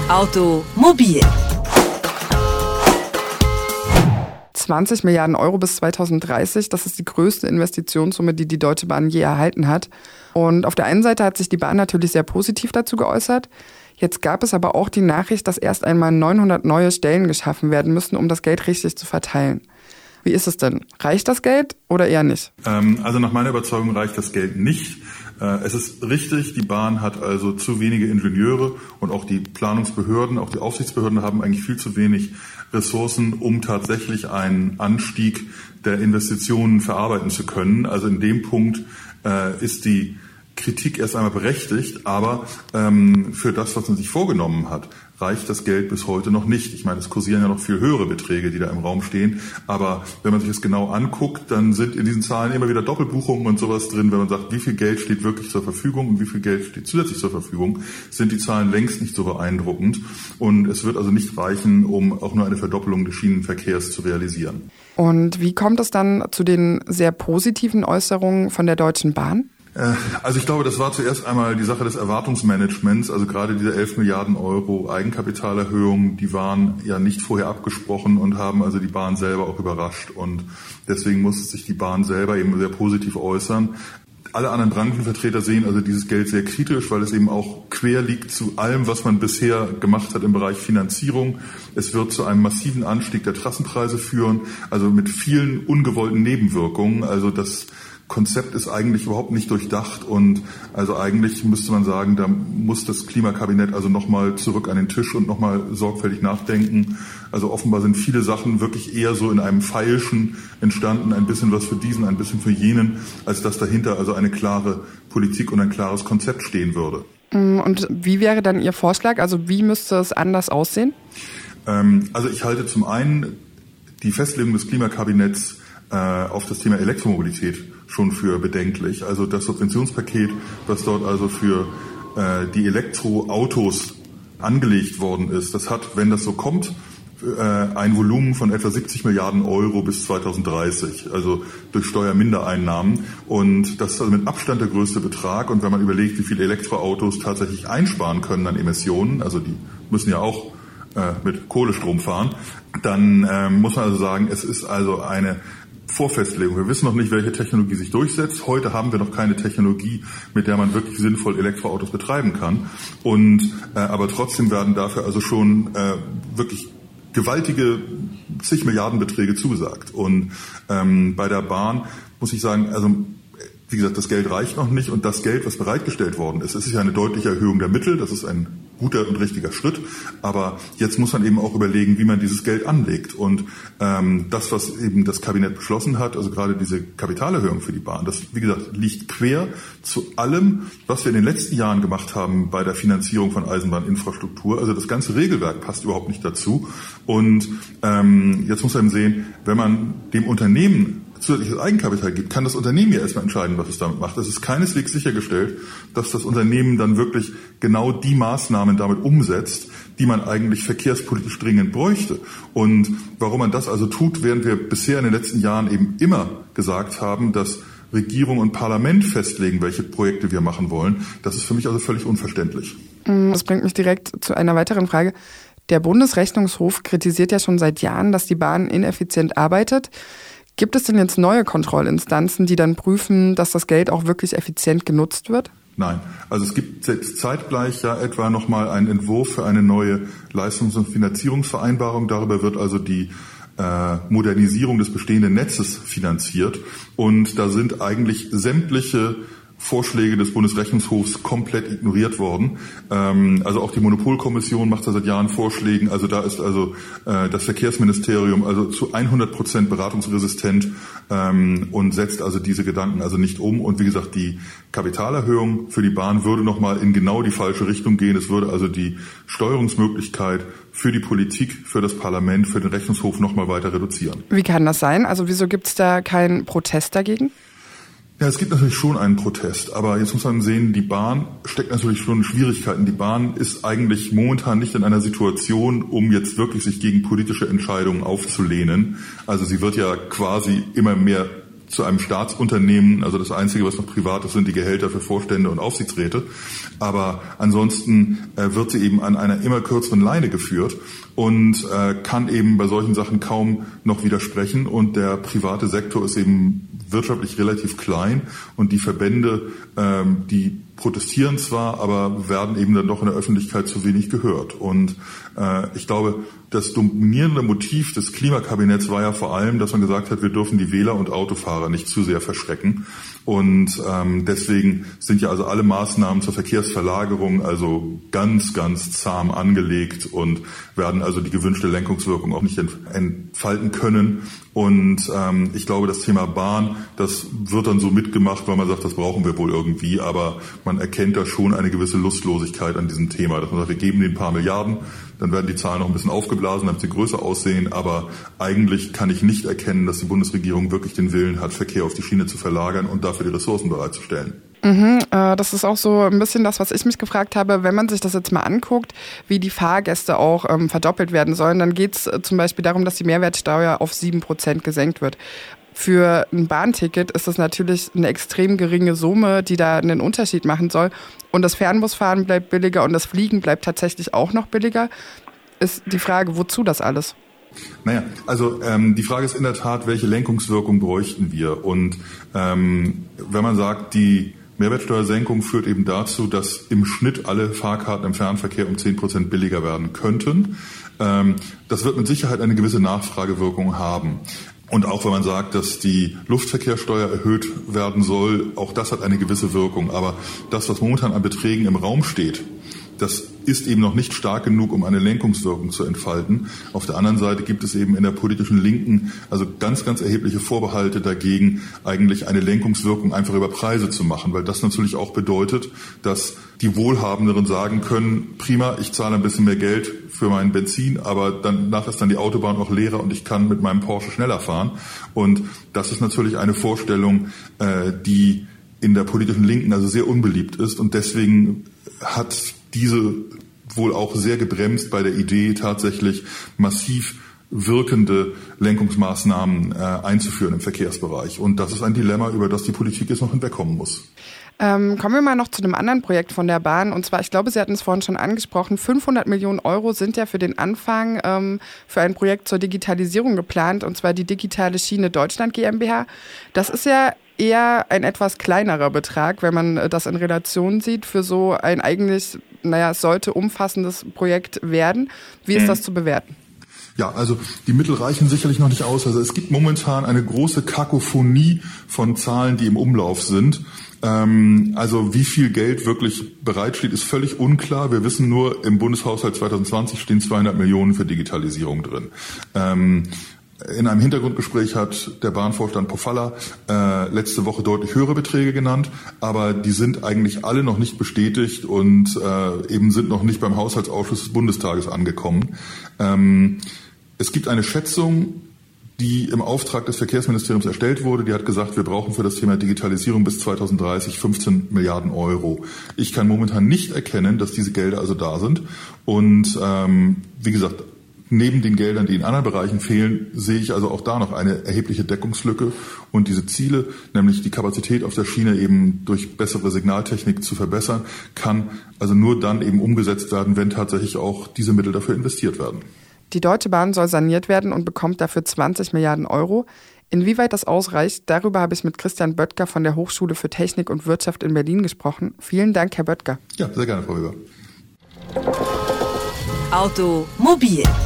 Automobil 20 Milliarden Euro bis 2030, das ist die größte Investitionssumme, die die Deutsche Bahn je erhalten hat. Und auf der einen Seite hat sich die Bahn natürlich sehr positiv dazu geäußert. Jetzt gab es aber auch die Nachricht, dass erst einmal 900 neue Stellen geschaffen werden müssen, um das Geld richtig zu verteilen. Wie ist es denn? Reicht das Geld oder eher nicht? Also nach meiner Überzeugung reicht das Geld nicht. Es ist richtig, die Bahn hat also zu wenige Ingenieure und auch die Planungsbehörden, auch die Aufsichtsbehörden haben eigentlich viel zu wenig Ressourcen, um tatsächlich einen Anstieg der Investitionen verarbeiten zu können. Also in dem Punkt ist die Kritik erst einmal berechtigt, aber für das, was man sich vorgenommen hat, reicht das Geld bis heute noch nicht. Ich meine, es kursieren ja noch viel höhere Beträge, die da im Raum stehen. Aber wenn man sich das genau anguckt, dann sind in diesen Zahlen immer wieder Doppelbuchungen und sowas drin. Wenn man sagt, wie viel Geld steht wirklich zur Verfügung und wie viel Geld steht zusätzlich zur Verfügung, sind die Zahlen längst nicht so beeindruckend. Und es wird also nicht reichen, um auch nur eine Verdoppelung des Schienenverkehrs zu realisieren. Und wie kommt es dann zu den sehr positiven Äußerungen von der Deutschen Bahn? Also ich glaube, das war zuerst einmal die Sache des Erwartungsmanagements. Also gerade diese 11 Milliarden Euro Eigenkapitalerhöhung, die waren ja nicht vorher abgesprochen und haben also die Bahn selber auch überrascht. Und deswegen musste sich die Bahn selber eben sehr positiv äußern. Alle anderen Branchenvertreter sehen also dieses Geld sehr kritisch, weil es eben auch quer liegt zu allem, was man bisher gemacht hat im Bereich Finanzierung. Es wird zu einem massiven Anstieg der Trassenpreise führen, also mit vielen ungewollten Nebenwirkungen. Also das Konzept ist eigentlich überhaupt nicht durchdacht und also eigentlich müsste man sagen, da muss das Klimakabinett also nochmal zurück an den Tisch und nochmal sorgfältig nachdenken. Also offenbar sind viele Sachen wirklich eher so in einem Feilschen entstanden, ein bisschen was für diesen, ein bisschen für jenen, als dass dahinter also eine klare Politik und ein klares Konzept stehen würde. Und wie wäre dann Ihr Vorschlag? Also wie müsste es anders aussehen? Also ich halte zum einen die Festlegung des Klimakabinetts auf das Thema Elektromobilität schon für bedenklich. Also das Subventionspaket, was dort also für die Elektroautos angelegt worden ist, das hat, wenn das so kommt, ein Volumen von etwa 70 Milliarden Euro bis 2030, also durch Steuermindereinnahmen. Und das ist also mit Abstand der größte Betrag. Und wenn man überlegt, wie viele Elektroautos tatsächlich einsparen können an Emissionen, also die müssen ja auch mit Kohlestrom fahren, dann muss man also sagen, es ist also eine Vorfestlegung. Wir wissen noch nicht, welche Technologie sich durchsetzt. Heute haben wir noch keine Technologie, mit der man wirklich sinnvoll Elektroautos betreiben kann. Und aber trotzdem werden dafür also schon wirklich gewaltige zig Milliardenbeträge zugesagt. Und bei der Bahn muss ich sagen, also wie gesagt, das Geld reicht noch nicht und das Geld, was bereitgestellt worden ist, es ist ja eine deutliche Erhöhung der Mittel, das ist ein guter und richtiger Schritt, aber jetzt muss man eben auch überlegen, wie man dieses Geld anlegt und das, was eben das Kabinett beschlossen hat, also gerade diese Kapitalerhöhung für die Bahn, das, wie gesagt, liegt quer zu allem, was wir in den letzten Jahren gemacht haben bei der Finanzierung von Eisenbahninfrastruktur, also das ganze Regelwerk passt überhaupt nicht dazu und jetzt muss man eben sehen, wenn man dem Unternehmen zusätzliches Eigenkapital gibt, kann das Unternehmen ja erstmal entscheiden, was es damit macht. Es ist keineswegs sichergestellt, dass das Unternehmen dann wirklich genau die Maßnahmen damit umsetzt, die man eigentlich verkehrspolitisch dringend bräuchte. Und warum man das also tut, während wir bisher in den letzten Jahren eben immer gesagt haben, dass Regierung und Parlament festlegen, welche Projekte wir machen wollen, das ist für mich also völlig unverständlich. Das bringt mich direkt zu einer weiteren Frage. Der Bundesrechnungshof kritisiert ja schon seit Jahren, dass die Bahn ineffizient arbeitet. Gibt es denn jetzt neue Kontrollinstanzen, die dann prüfen, dass das Geld auch wirklich effizient genutzt wird? Nein, also es gibt jetzt zeitgleich ja etwa nochmal einen Entwurf für eine neue Leistungs- und Finanzierungsvereinbarung. Darüber wird also die Modernisierung des bestehenden Netzes finanziert. Und da sind eigentlich sämtliche Vorschläge des Bundesrechnungshofs komplett ignoriert worden. Also auch die Monopolkommission macht da seit Jahren Vorschläge. Also da ist also das Verkehrsministerium also zu 100% beratungsresistent und setzt also diese Gedanken also nicht um. Und wie gesagt, die Kapitalerhöhung für die Bahn würde nochmal in genau die falsche Richtung gehen. Es würde also die Steuerungsmöglichkeit für die Politik, für das Parlament, für den Rechnungshof nochmal weiter reduzieren. Wie kann das sein? Also wieso gibt es da keinen Protest dagegen? Ja, es gibt natürlich schon einen Protest, aber jetzt muss man sehen, die Bahn steckt natürlich schon in Schwierigkeiten. Die Bahn ist eigentlich momentan nicht in einer Situation, um jetzt wirklich sich gegen politische Entscheidungen aufzulehnen. Also sie wird ja quasi immer mehr zu einem Staatsunternehmen. Also das Einzige, was noch privat ist, sind die Gehälter für Vorstände und Aufsichtsräte. Aber ansonsten wird sie eben an einer immer kürzeren Leine geführt und kann eben bei solchen Sachen kaum noch widersprechen. Und der private Sektor ist eben wirtschaftlich relativ klein und die Verbände, die protestieren zwar, aber werden eben dann doch in der Öffentlichkeit zu wenig gehört. Und ich glaube, das dominierende Motiv des Klimakabinetts war ja vor allem, dass man gesagt hat, wir dürfen die Wähler und Autofahrer nicht zu sehr verschrecken. Und deswegen sind ja also alle Maßnahmen zur Verkehrsverlagerung also ganz, ganz zahm angelegt und werden also die gewünschte Lenkungswirkung auch nicht entfalten können. Und ich glaube, das Thema Bahn, das wird dann so mitgemacht, weil man sagt, das brauchen wir wohl irgendwie. Aber man erkennt da schon eine gewisse Lustlosigkeit an diesem Thema. Dass man sagt, wir geben denen ein paar Milliarden, dann werden die Zahlen noch ein bisschen aufgeblasen, damit sie größer aussehen. Aber eigentlich kann ich nicht erkennen, dass die Bundesregierung wirklich den Willen hat, Verkehr auf die Schiene zu verlagern und dafür die Ressourcen bereitzustellen. Das ist auch so ein bisschen das, was ich mich gefragt habe. Wenn man sich das jetzt mal anguckt, wie die Fahrgäste auch verdoppelt werden sollen, dann geht es zum Beispiel darum, dass die Mehrwertsteuer auf 7% gesenkt wird. Für ein Bahnticket ist das natürlich eine extrem geringe Summe, die da einen Unterschied machen soll. Und das Fernbusfahren bleibt billiger und das Fliegen bleibt tatsächlich auch noch billiger. Ist die Frage, wozu das alles? Naja, also die Frage ist in der Tat, welche Lenkungswirkung bräuchten wir? Und wenn man sagt, die Mehrwertsteuersenkung führt eben dazu, dass im Schnitt alle Fahrkarten im Fernverkehr um 10% billiger werden könnten. Das wird mit Sicherheit eine gewisse Nachfragewirkung haben. Und auch wenn man sagt, dass die Luftverkehrssteuer erhöht werden soll, auch das hat eine gewisse Wirkung. Aber das, was momentan an Beträgen im Raum steht, das ist eben noch nicht stark genug, um eine Lenkungswirkung zu entfalten. Auf der anderen Seite gibt es eben in der politischen Linken also ganz, ganz erhebliche Vorbehalte dagegen, eigentlich eine Lenkungswirkung einfach über Preise zu machen, weil das natürlich auch bedeutet, dass die Wohlhabenderen sagen können, prima, ich zahle ein bisschen mehr Geld für mein Benzin, aber danach ist dann die Autobahn auch leerer und ich kann mit meinem Porsche schneller fahren. Und das ist natürlich eine Vorstellung, die in der politischen Linken also sehr unbeliebt ist und deswegen hat diese wohl auch sehr gebremst bei der Idee, tatsächlich massiv wirkende Lenkungsmaßnahmen einzuführen im Verkehrsbereich. Und das ist ein Dilemma, über das die Politik jetzt noch hinwegkommen muss. Kommen wir mal noch zu einem anderen Projekt von der Bahn. Und zwar, ich glaube, Sie hatten es vorhin schon angesprochen, 500 Millionen Euro sind ja für den Anfang für ein Projekt zur Digitalisierung geplant, und zwar die Digitale Schiene Deutschland GmbH. Das ist ja eher ein etwas kleinerer Betrag, wenn man das in Relation sieht, für so ein eigentlich, es sollte umfassendes Projekt werden. Wie ist das zu bewerten? Ja, also die Mittel reichen sicherlich noch nicht aus. Also es gibt momentan eine große Kakophonie von Zahlen, die im Umlauf sind. Also wie viel Geld wirklich bereitsteht, ist völlig unklar. Wir wissen nur, im Bundeshaushalt 2020 stehen 200 Millionen für Digitalisierung drin. In einem Hintergrundgespräch hat der Bahnvorstand Pofalla letzte Woche deutlich höhere Beträge genannt, aber die sind eigentlich alle noch nicht bestätigt und eben sind noch nicht beim Haushaltsausschuss des Bundestages angekommen. Es gibt eine Schätzung, die im Auftrag des Verkehrsministeriums erstellt wurde. Die hat gesagt, wir brauchen für das Thema Digitalisierung bis 2030 15 Milliarden Euro. Ich kann momentan nicht erkennen, dass diese Gelder also da sind. Und wie gesagt, neben den Geldern, die in anderen Bereichen fehlen, sehe ich also auch da noch eine erhebliche Deckungslücke. Und diese Ziele, nämlich die Kapazität auf der Schiene eben durch bessere Signaltechnik zu verbessern, kann also nur dann eben umgesetzt werden, wenn tatsächlich auch diese Mittel dafür investiert werden. Die Deutsche Bahn soll saniert werden und bekommt dafür 20 Milliarden Euro. Inwieweit das ausreicht, darüber habe ich mit Christian Böttger von der Hochschule für Technik und Wirtschaft in Berlin gesprochen. Vielen Dank, Herr Böttger. Ja, sehr gerne, Frau Weber. Automobil